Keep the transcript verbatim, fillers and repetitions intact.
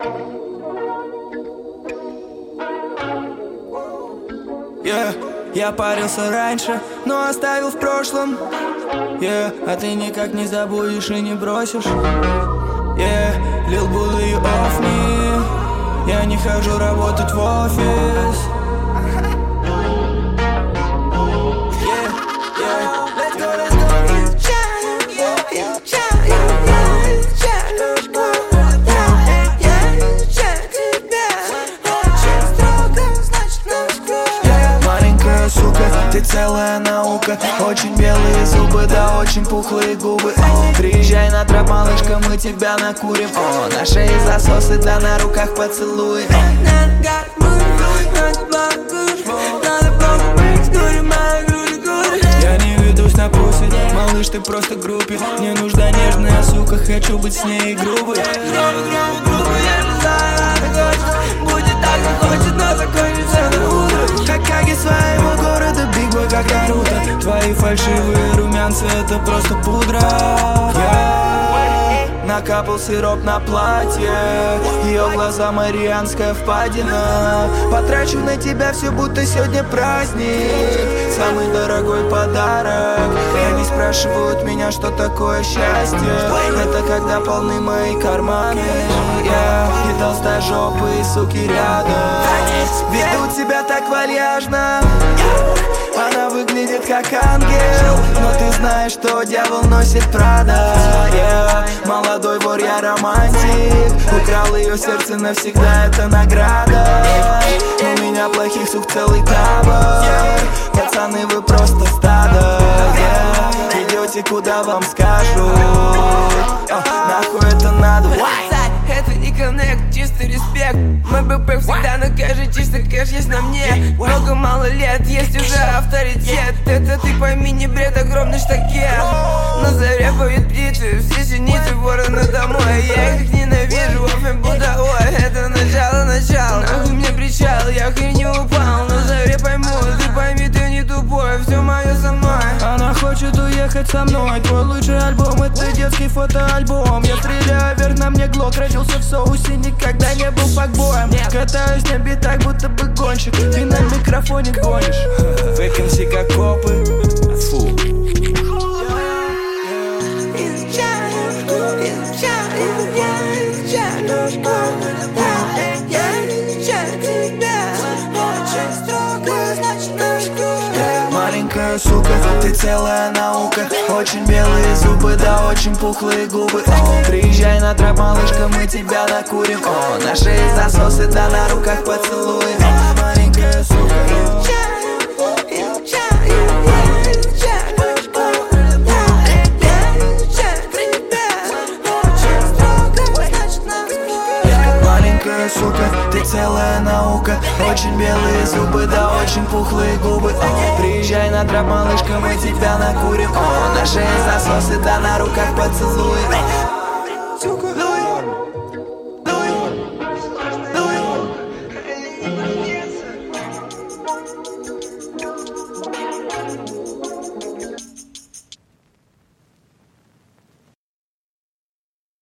Yeah, я парился раньше, но оставил в прошлом. Yeah, а ты никак не забудешь и не бросишь. Yeah, Lil Bully off me. Я не хожу работать в офис. Ты целая наука, очень белые зубы, да очень пухлые губы. О, приезжай на трэп, малышка, мы тебя накурим. О, на шее засосы, да на руках поцелуй. Я не ведусь на пуси, малыш, ты просто группе. Мне нужна нежная сука, хочу быть с ней грубой. Будет так, как хочет, но закончится на утро. Хокаге своего города, биг бой, как Наруто. Твои фальшивые румянцы, это просто пудра. Я накапал сироп на платье, ее глаза марианская впадина. Потрачу на тебя все, будто сегодня праздник. Самый дорогой подарок. И они спрашивают меня, что такое счастье. Это когда полны мои карманы. Я и толстожопые суки рядом ведут себя так вальяжно. Она выглядит как ангел, но ты знаешь, что дьявол носит Прада. Yeah. Молодой вор, я романтик. Украл ее сердце навсегда, это награда. У меня плохих сук целый табор. Пацаны, вы просто стадо. Yeah. Идете, куда вам скажут. oh, Нахуй это надо. Это не коннект, чистый респект. Мой бэкпэк всегда на кэше, чисто кэш есть на мне. Много мало лет, есть уже авторитет. Это ты пойми, не бред, огромный штакет. На заре поют птицы, все синицы, вороны домой. Я их ненавижу, офем будовой. Это начало, начало, нахуй мне причал. Я хрень не упал, на заре пойму. Ты пойми, ты не тупой, все мое со мной. Она хочет уехать со мной. Твой лучший альбом, это детский фотоальбом. Я стреляю вверх, на мне глок. Родился в соусе, никогда не был факбоем. Катаюсь на битах, будто бы гонщик. Ты на микрофоне гонишь. Выкинься как копы. Фу. Маленькая сука, ты целая наука. Очень белые зубы, да очень пухлые губы. О, приезжай на трэп, малышка, мы тебя накурим. О, на шее засосы, да на руках поцелуй. О, маленькая сука. Сука, ты целая наука. Очень белые зубы, да очень пухлые губы. О, приезжай на трэп, малышка, мы тебя накурим. О, на шее засосы, да на руках поцелуй.